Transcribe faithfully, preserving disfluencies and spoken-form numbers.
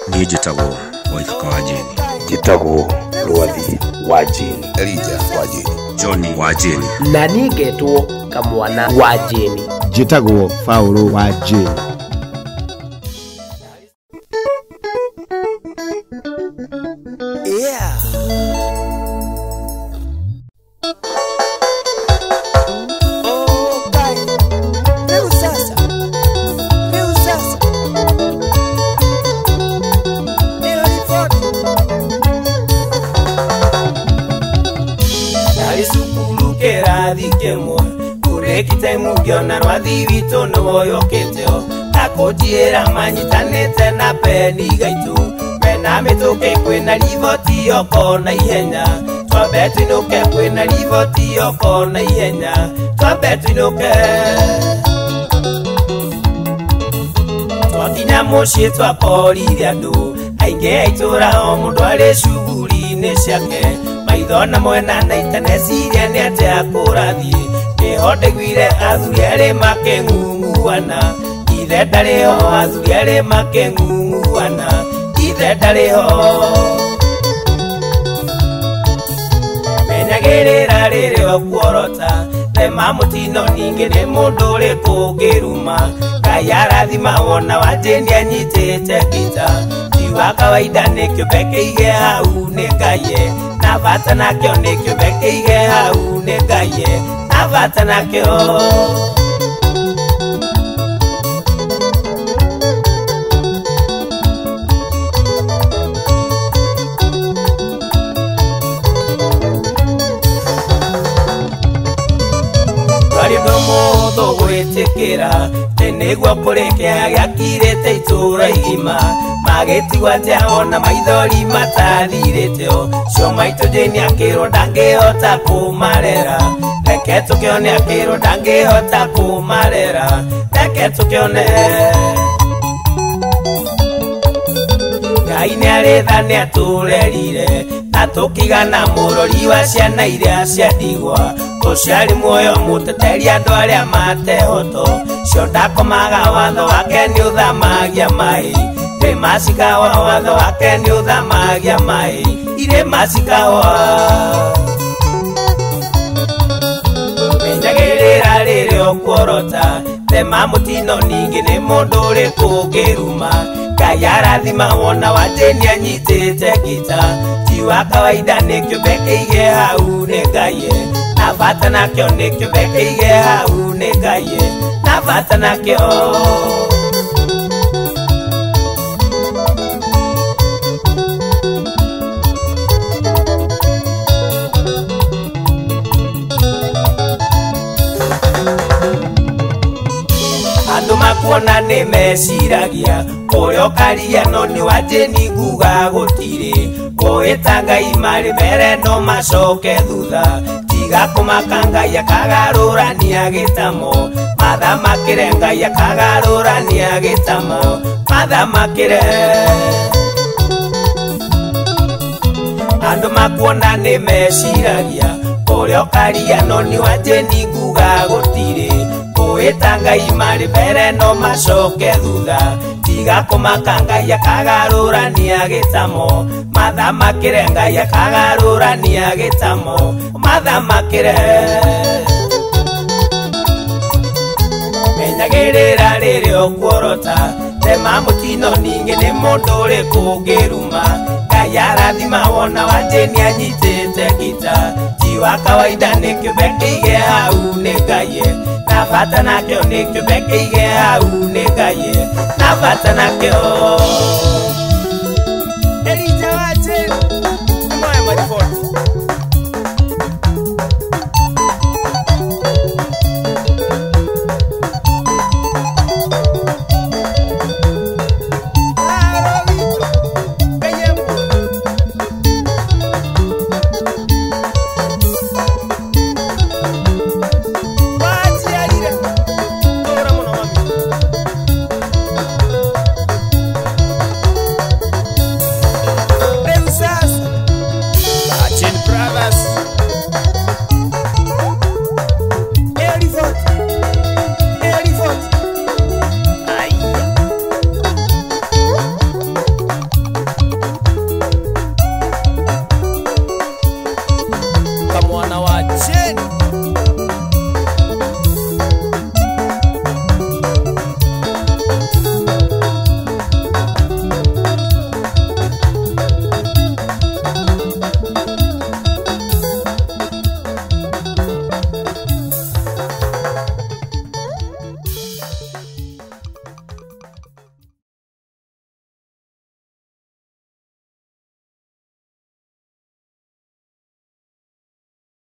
Ni jitagwo Waithaka wa Jeni. Jitagwo Rwathi wa Jeni. Elijah wa Jeni. Johnny wa Jeni. Na nigetwo Kamwana wa Jeni. Jitagwo Paulo wa Jeni. Yeah. Kurekite mugiona Rwathi wito noyoketeo akodiera manyitanete na peni gaitu mena metoke kwena livoti okona ihenya twabetu inoke kwena livoti okona ihenya twabetu inoke twakinya mushie twakoririe andu ainge aitura o mundu ari shughuli-ini ciake maithona mwena na itaneciria ni ate akurathie Hode gwire athuri ari makeng'ung'uana ithe ndariho athuri ari makeng'ung'uana ithe ndariho menyagirira riri okuorota thema mutino ningi ni mundu uri kungiruma Ngai arathima wona wa Jeni anyitite gita tiwa kawaida ni kiumbe kiige hau ni Ngai na bata nakio ni kiumbe kiige hau ni Ngai Avata nakyo Wari domo do gwetekera tenegwa poreke agakirete itura igima mageti watia ona maithori matathirete cio maito Jeni akiro ndangehota kumarera Reke tukione akiro ndangehota kumarera Reke tukione Ngai niaretha niaturerire na tukigana murori wa ciana iria ciandigwa uciari muoyo muteteri andu aria matehoto cio ndakomaga watho wake ni uthamagia mai ire macikawa watho wake ni uthamagia mai ire macikawa Menyagirira riri okuorota thema mutino ningi ni mundu uri kungiruma Ngai arathima wona wa Jeni anyitite gita tiwa kawaida ni kiumbe kiige hau ni Ngai na bata nakio ni kiumbe kiige hau ni Ngai na bata nakio Makuona ni meciragia Kurio karia no ni wa Jeni guga gutire Kuita Ngai mari mere no macoke thutha Tiga kumaka Ngai akagarurania gitamo Mathamakire Ngai akagarurania gitamo Mathamakire Andu makuona ni meciragia Kurio karia no ni wa Jeni guga gutire Kuita Ngai mari mere no macoke thutha Tiga kumaka Ngai akagarurania gitamo Mathamakire Ngai akagarurania gitamo Mathamakire Menyagirira riri okuorota thema mutino ningi ni mundu uri kungiruma Ngai arathima wona wa Jeni anyitite gita tiwa kawaida ni kiumbe kiige hau ni Ngai na bata nakio ni kiumbe kiige hau ni Ngai na bata nakio